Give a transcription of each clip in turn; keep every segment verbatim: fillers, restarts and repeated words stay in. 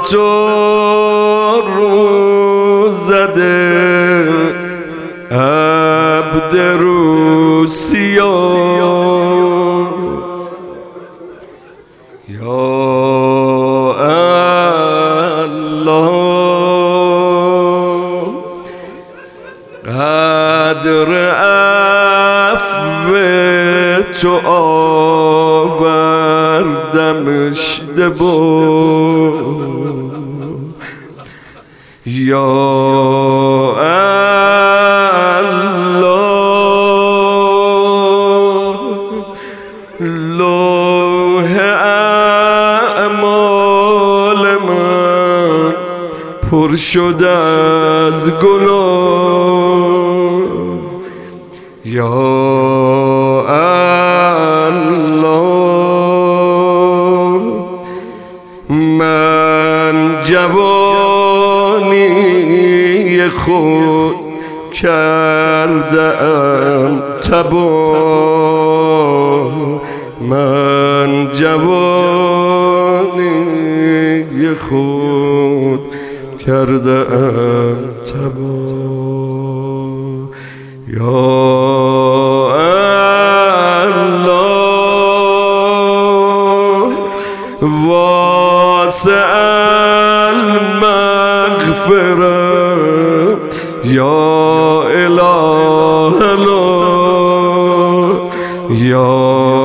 تو رو زده عبد روسیا یا الله قدر عفو تو آوردمش دبو یا الله لوح اعمال من پر شده از گناه یا الله من جوانی خود کردم تباه من جوانی خود کردم تباه یا الله واسع المغفرة یا الهنا یا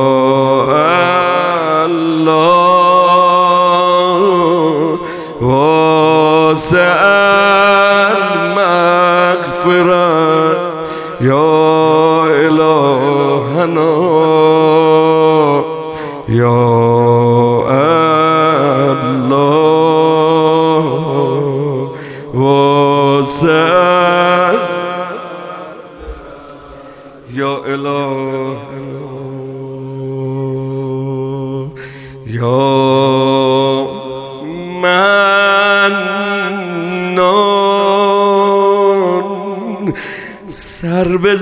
الله واسع المغفرة یا الهنا یا الله واسع یا الهنا یا منان سر به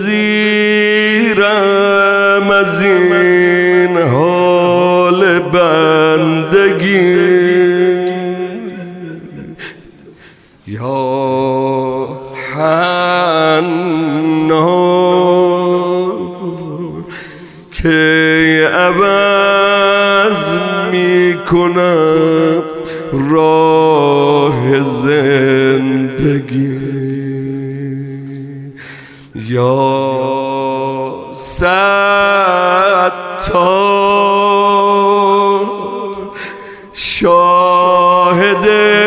زیرم از این حال بندگی یا حنان که عوض می کنم راه زندگی یا ستار شاهد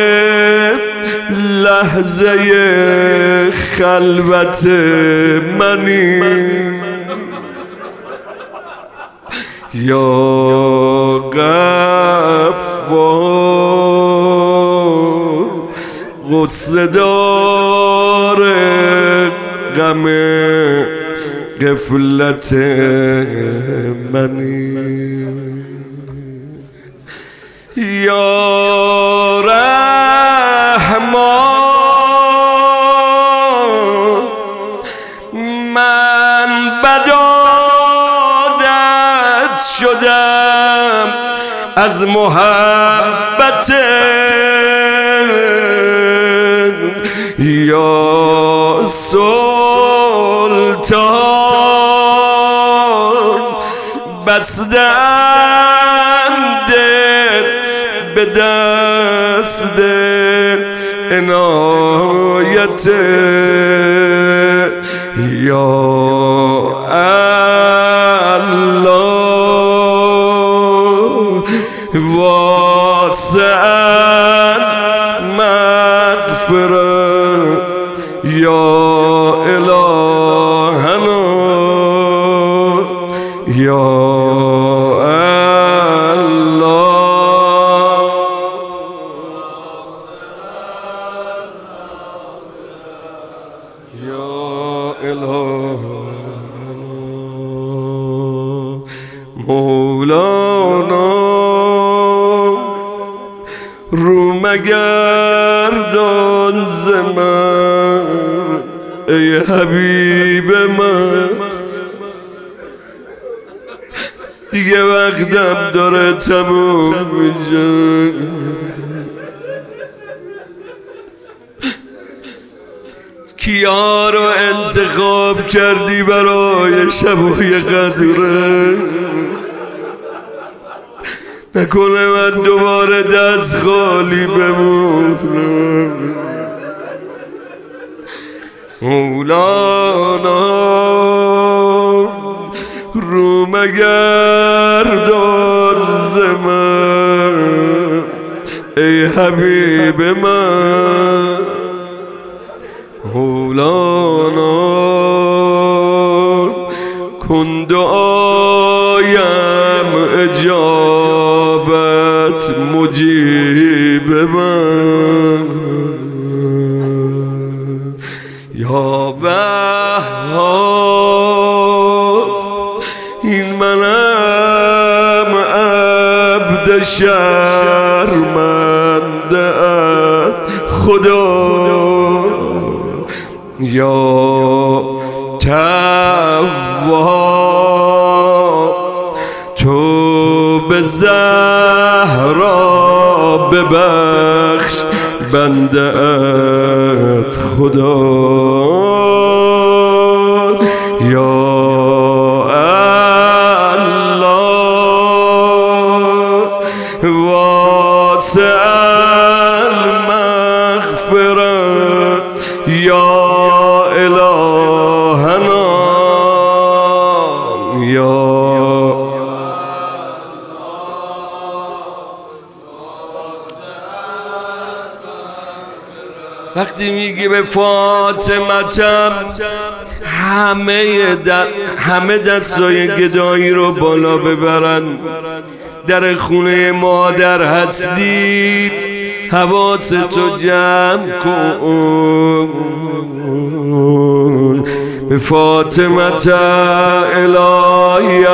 لحظه خلوت منی یا غفار غصه دار غم غفلت منی یا رحمان من بد عادت شدم از محبت یا سلطان بستند به دست عنایت یا الله واسع مغفرت یا الهنا یا مولانا رو مگردان ز من ای حبیب من دیگه وقتم داره تموم میشه کیا رو انتخاب کردی برای شبای قدره؟ نکنه من دوباره دست خالی بمونم. مولانا رو مگردان ز من ای حبیب من. مولانا کن دعایم اجابت مجیب من. یا وهاب این منم عبد شرمنده خدا. یا تواب تو به زهرا ببخش بنده ات خدا. یا الله واسع المغفرت یا الهنا. یا وقتی میگی به فاطمتم همه دست همه دستای گدایی رو بالا ببرن. در خونه مادر هستی حواستو جمع کن. به فاطمت الهی